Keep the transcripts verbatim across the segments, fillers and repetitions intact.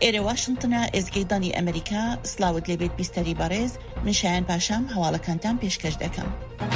ئێرە واشنتنە ئێزگەی ئەمریکا سلااوت لێبێت بیستەری بەڕێز من شایان پاشام هەواڵەکانتان پێشکەش دەکەم.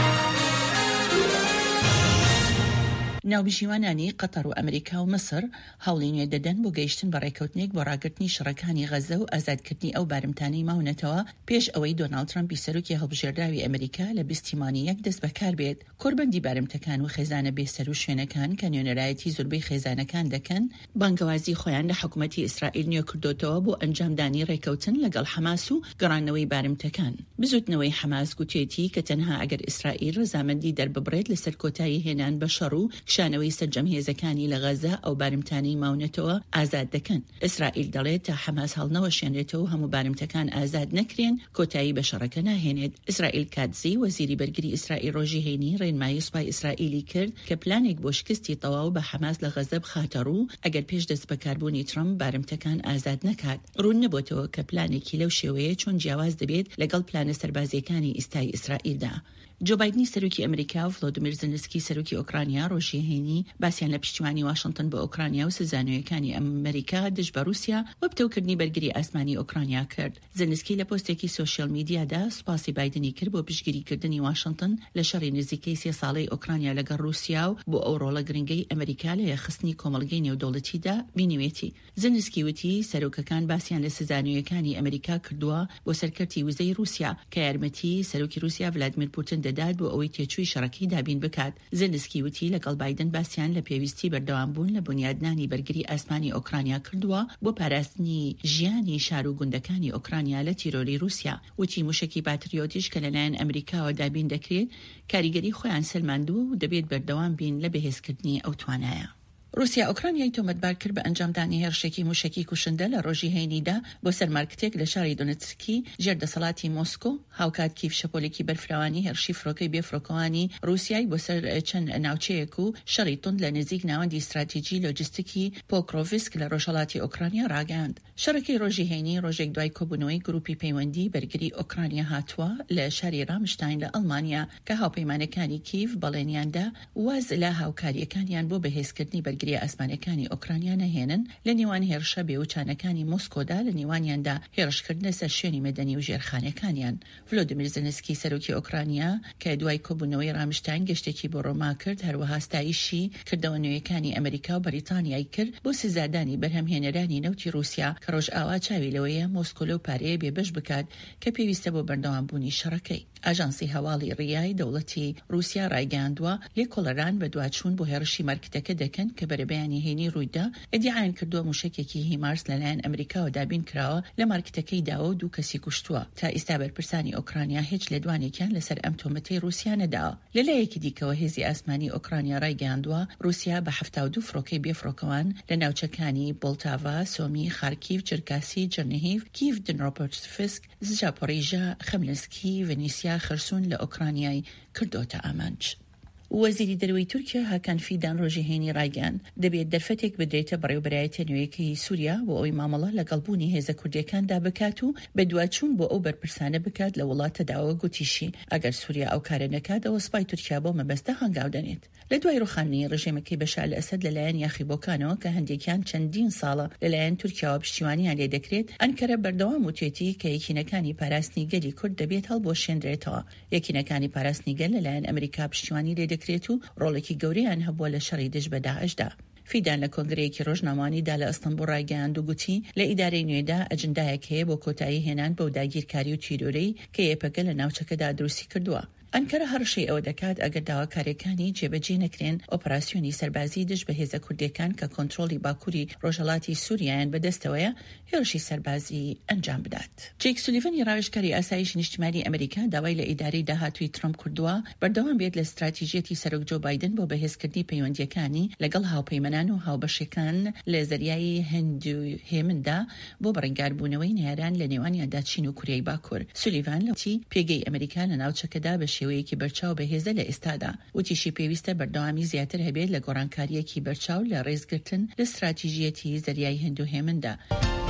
ناوبژیوانانی قەتەر و ئەمریکا و مەسر هەوڵی نوێ دەدەن بۆ گەیشتن بە ڕێکەوتنێک بۆ ڕاگررتنی شەڕەکانی غەزە و ئازادکردنی ئەو بارمتانەی ماونەتەوە پێش ئەوەی دۆناڵد ترامپی سەرۆکی هەڵبژێردراوی ئەمریکا لە بیستیمانی یەک دەست بەکار بێت کۆربەندی بارمتەکان و خێزانە بێسەر و شوێنەکان کە نوێنەرایەتی زۆربەی خێزانەکان دەکەن بانگەوازی خۆیان لە حکوومەتی ئیسرائیل نوێ کردوتەوە بۆ ئەنجامدانی ڕێکەوتن لەگەڵ حەماس و گەڕانەوەی بارمتەکان. بزوتنەوەی حەماس گوتێتی کە تەنها ئەگەر ئیسرائیل ڕەزامەندی دەرببڕێت لەسەر کۆتایی هێنان بە شەڕ و شانەوەی سەرجەم هێزەکانی لە غەزە ئەو بارمتانەی ماونەتەوە ئازاد دەکەن. ئیسرائیل دەڵێت تا حەماس هەڵنەوە شێنرێتەوە هەموو بارمتەکان ئازاد نەکرێن کۆتایی بە شەڕەکە ناهێنێت. ئیسرائیل کاتزی وەزیری بەرگری ئیسرائیل ڕۆژی هەینی ڕێنمایی سوپای ئیسرائیلی کرد کە پلانێک بۆ شکستی تەواو بە حەماس لە غەزە بخاتە ڕوو ئەگەر پێش دەست بەکاربوونی ترامپ بارمتەکان ئازاد نەکات. ڕوون نەبووتەوە کە پلانێکی لەو شێوەیە چۆن جیاواز دەبێت لەگەڵ پلانە سەربازیەکانی ئیستای ئیسرائیلدا. جو بایدنی سەرۆکی ئەمریکا و ڤلۆدیمیر زلنسکی سەرۆکی ئۆکرانیا ڕۆژی هەینی باسییان لە پشتیوانی واشنتن بە ئۆکرانیا و سزانویەکانی ئەمریکا دژ بە رووسیا و پتەوکردنی بەرگری ئاسمانی ئۆکرانیا کرد. زلنسکی لە پۆستێکی سۆشیال میدیادا سوپاسی بایدنی کرد بۆ پشتگیریکردنی واشنتن لە شەڕی نزیکەی سێ ساڵەی ئۆکرانیا لەگەڵ رووسیا و بۆ ئەو ڕۆڵە گرنگەی ئەمریکا لە یەخستنی کۆمەڵگەی نێودەوڵەتیدا بینیوێتی. زلنسکی وتی سەرۆکەکان باسییان لە سزانویەکانی ئەمریکا کردووە بۆ سەرکەوتی وزەی رووسیا کە یارمەتی سەرۆکی رووسیا ڤلادیمیر پوتین دەدات بۆ ئەوەی تێچووی شەڕەکەی دابین بکات. زلنسکی وتی لەگەڵ بایدن باسییان لە پێویستی بەردەوامبوون لە بنیادنانی بەرگری ئاسمانی ئۆکرانیا کردووە بۆ پاراستنی ژیانی شار و گوندەکانی ئۆکرانیا لە تیرۆری رووسیا. وتی موشکی پاتریۆتیش کە لەلایەن ئەمریکاوە دابین دەکرێت کاریگەری خۆیان سلماندووە و دەبێت بەردەوام بین لە بەهێزکردنی ئەو توانایە. رووسیا ئۆکرانیای تۆمەتبار کرد بە ئەنجامدانی هێرشێکی موشکی کوشندە لە ڕۆژی هەینیدا بۆ سەرمارکتێک لە شاری دۆنێتسکی ژێردەسەڵاتی مۆسکۆ. هاوکات کیف شەپۆلێکی بەرفراوانی هێرشی فڕۆکەی بێفڕۆکەوانی رووسیای بۆ سەر چەند ناوچەیەک و شەڕی توند لە نزیک ناوەندی استراتیجی لۆجستیکی پۆکرۆڤسک لە ڕۆژهەڵاتی ئۆکرانیا ڕاگەاند. شەڕەکەی ڕۆژی هەینی ڕۆژێک دوای کۆبوونەوەی گروپی پەیوەندی بەرگری ئۆکرانیا هاتووە لە شاری رامشتاین لە ئەڵمانیا کە هاوپەیمانەکانی کیف بەڵێنیاندا واز لە هاوکاریەکانیان بۆ بەهێزکردنی بەرگری ئاسمانەکانی ئۆکرانیا نەهێنن لە نێوان هێرشە بێوچانەکانی مۆسکۆدا لە نێوانیاندا هێرشکردنە سەر شوێنی مەدەنی و ژێرخانەکانیان. ڤلۆدیمیر زلنسکی سەرۆکی ئۆکرانیا کە دوای کۆبوونەوەی رامشتاین گەشتێکی بۆ ڕۆما کرد هەروەها ستایشی کردەوە نوێیەکانی ئەمریکا و بەریتانیای کرد بۆ سزادانی بەرهەمهێنەرانی نەوتی رووسیا کە ڕۆژ ئاوا چاوی لەوەیە مۆسکۆ لەو پارەیە بێبەش بکات کە پێویستە بۆ بەردەوامبوونی شەڕەکەی. ئاژانسی هەواڵی ڕیای دەوڵەتی رووسیا ڕایگەاندووە لێکۆڵەران بە دوچوون بۆ هێرشی مارکتەکە دەکەن کە بەرەبەیانی هێنی ڕوویدا ئەدیعایان کردووە موشکێکی هیمارس لەلایەن ئەمریکاوە دابین کراوە لە مارکتەکەی داوە و دوو کەسی کوشتووە. تا ئێستا بەرپرسانی ئۆکرانیا هیچ لێدوانێکیان لەسەر ئەم تۆمەتەی رووسیا نەداوە. لەلایەکی دیکەوە هێزی ئاسمانی ئۆکرانیا ڕایگەاندووە رووسیا بە هەفتاد و دوو فڕۆکەی بێفڕۆکەوان لە ناوچەکانی بۆلتاڤا، سۆمی، خارکیڤ، چرکاسی، جەرنیهیڤ، کیڤ، دنیپرۆپێتروڤسک، زاپۆریژە، خەملنسکی، ڤێنیسیا، خەرسون لە ئۆکرانیای کردوتە ئامانج. وەزیری دەرەوەی تورکیا هاکان فیدان ڕۆژی هەینی ڕایگەان دەبێت دەرفەتێک بدرێتە بەڕێوەبەرایەتە نوێیەکەی سووریا بۆ ئەوەی مامەڵە لەگەڵبوونی هێزە کوردیەکاندا بکات و بە دوچوون بۆ ئەو بەرپرسانە بکات لە وڵاتەداوە گوتیشی ئەگەر سووریا ئەو کارە نەکات ئەوە سوپای تورکیا بۆ مەبەستە هەنگاو دەنێت. لە دوای ڕوخاندنی ڕژێمەکەی بەشار ئەسەد لەلایەن یاخیبۆکانەوە کە هەندێکیان چەندین ساڵە لەلایەن تورکیاوە پشتیوانیان لێ دەکرێت ئەنکەرە بەردەوام وتێتی کە یەکینەکانی پاراستنی گەلی کورد دەبێت هەڵبۆشێنرێتەوە. یەکینەکانی پاراستنی گەل لەلایەن ئەمریکا پشتیوانی لێ دەکرێت و ڕۆڵێکی گەورەیان هەبووە لە شەڕی دژ بە داعشدا. فیدان لە کۆنگرەیەکی ڕۆژنامەوانیدا لە ئەستەمبوڵ ڕایگەاند و گوتی لە ئیدارەی نوێدا ئەجندایەک هەیە بۆ کۆتایی هێنان بەو داگیرکاری و تیرۆرەی کە یەپەکە لە ناوچەکەدا دروستی کردووە. ئەنکەرە هەرشەی ئەوە دەکات ئەگەر داواکاریەکانی جێبەجێ نەکرێن ئۆپەراسیۆنی سەربازی دژ بە هێزە کوردیەکان کە کۆنتڕۆڵی باکووری ڕۆژهەڵاتی سووریایان بەدەستەوەیە هێرشی سەربازی ئەنجام بدات. جێک سولیڤەنی ڕاوێژکاری ئاسایشی نیشتیمانی ئەمریکا داوای لە ئیدارەی داهاتووی ترامپ کردووە بەردەوام بێت لە استراتیژیەتی سەرۆک جۆ بایدن بۆ بەهێزکردنی پەیوەندیەکانی لەگەڵ هاوپەیمەنان و هاوبەشەکان لە زەریای هەند و هێمندا بۆ بەڕێنگاربوونەوەی نێران لە نێوانیاندا چین و کوریای باکوور. سولیڤان لەوتی پێگەی ئەمریکا لە ناوچەکەدا بە شێوەیەکی بەرچاو بەهێزە لە ئێستادا وتیشی پێویستە بەردەوامی زیاتر هەبێت لە گۆڕانکاریەکی بەرچاو لە ڕێزگرتن لە استراتیژیەتی زەریای هەند و هێمندا.